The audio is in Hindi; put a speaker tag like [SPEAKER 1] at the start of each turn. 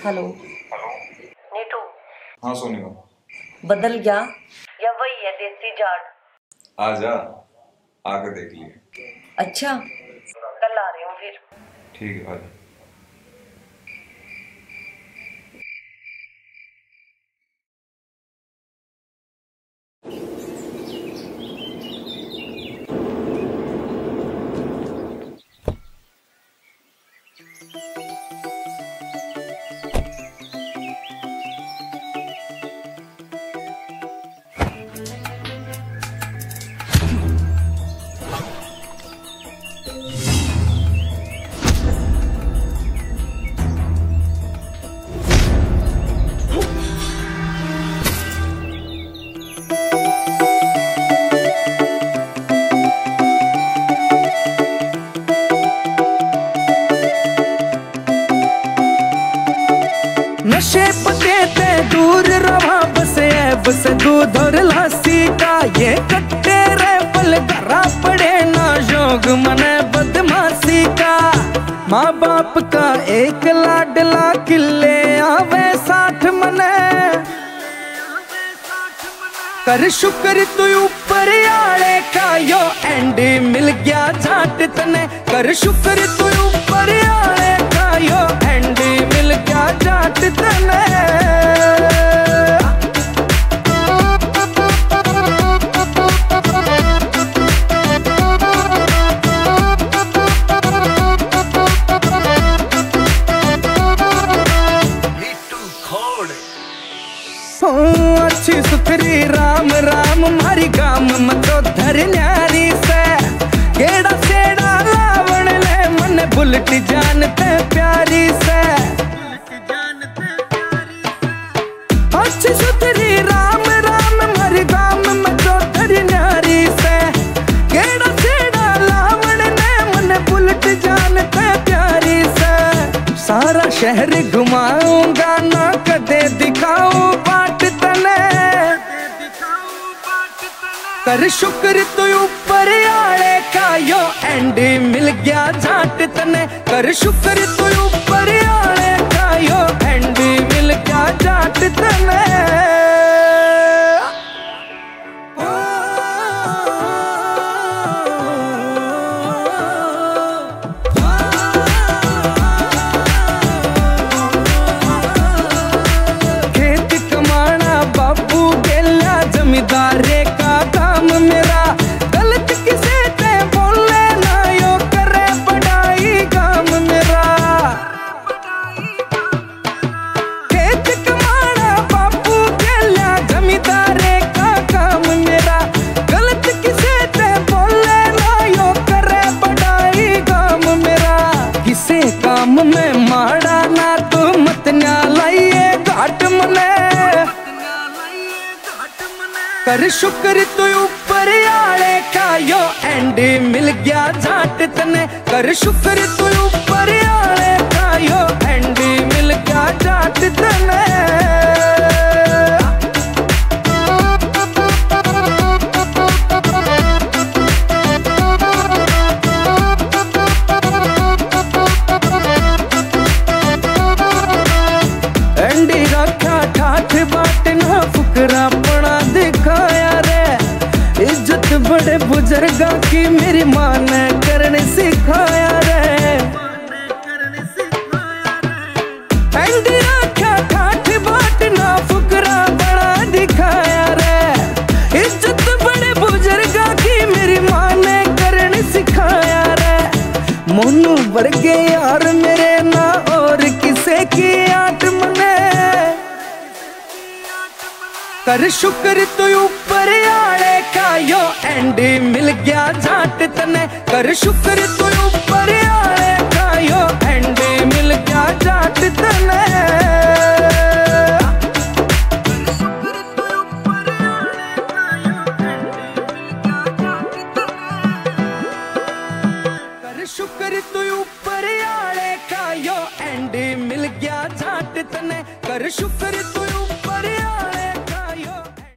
[SPEAKER 1] हेलो।
[SPEAKER 2] हेलो।
[SPEAKER 1] नीटू।
[SPEAKER 2] हाँ सोनिका।
[SPEAKER 1] बदल गया या वही है देसी जाट?
[SPEAKER 2] आ जा, आकर देख लिए।
[SPEAKER 1] अच्छा, कल आ रही हूँ फिर।
[SPEAKER 2] ठीक है, आ जा।
[SPEAKER 3] नशे पते ते दूर रहा, बस ऐब से दूध और लस्सी का ये कट्टे रे पल धरा पड़े ना जोग मने बदमाशी का। माँ बाप का एक लाडला किले आवे 60 मने, कर शुक्र तू ऊपर आले का यो एंडी मिल गया झाट तने, कर शुक्र तू ऊपर आले का यो एंडी मिल गया झाट तने। अच्छी सुथरी राम राम मारी गाम मतो धर न्यारी से, गेड़ा सेड़ा लावण ले मन बुलट जानते प्यारी से। अच्छी सुथरी राम राम मारी गाम मतो धर न्यारी से, गेड़ा सेड़ा लावण ले मन बुलट जानते प्यारी से। सारा शहर घुमाऊंगा ना कदे दिखाऊं बाट तने, कर शुक्र तू ऊपर आले का यो एंडी मिल गया झाट तने, कर शुक्र तू ऊपर आले का यो एंडी मिल गया झाट तने। जमींदारे का काम मेरा, गलत किसे ते बोले ना यो करे बड़ाई काम मेरा। खेत कमाना बापू गेला जमींदारे का काम मेरा, गलत किसे ते बोले ना यो करे बड़ाई काम मेरा। किसे काम में माड़ा ना तू मत ना लाइए घाट मने, कर शुक्र तू ऊपर आले का यो एंडी मिल गया झाट तने, कर शुक्र तू ऊपर आले का यो एंडी मिल गया झाट तने। एंडी रखा ठाठ बाट ना फुकरा पड़ा दिखाया रे, इज्जत बड़े बुजुर्गा की मेरी माँ ने करने सिखाया रे। एंडी रखा ठाठ बाट ना फुकरा बड़ा दिखाया रे, इज्जत बड़े बुजुर्गा की मेरी माँ ने करने सिखाया रे। मोनू बढ़ गए यार मेरे ना और किसे की आठ मने, कर शुक्र तू ऊपर आले का यो एंडी मिल गया झाट तने, कर शुक्र तू ऊपर आले का यो एंडी मिल गया झाट तने। कर शुक्र तू ऊपर आले का यो एंडी मिल गया झाट तने, कर शुक्र तू